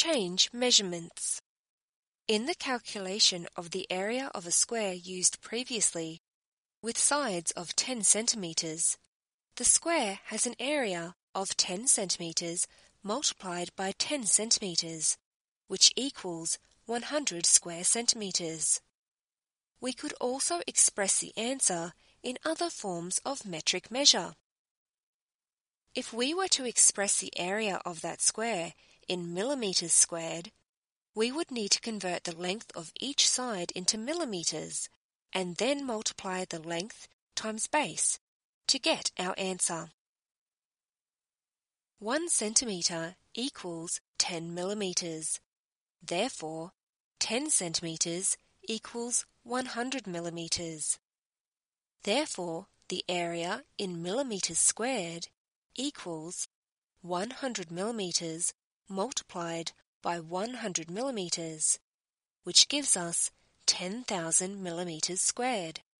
change measurements. In the calculation of the area of a square used previously, with sides of 10 centimeters, the square has an area of 10 centimeters multiplied by 10 centimeters, which equals 100 square centimeters. We could also express the answer in other forms of metric measure. If we were to express the area of that square in millimeters squared, we would need to convert the length of each side into millimeters and then multiply the length times base to get our answer. 1 centimeter equals 10 millimeters. Therefore, 10 centimeters equals 100 millimeters. Therefore, the area in millimeters squared equals 100 millimeters multiplied by 100 millimeters, which gives us 10,000 millimeters squared.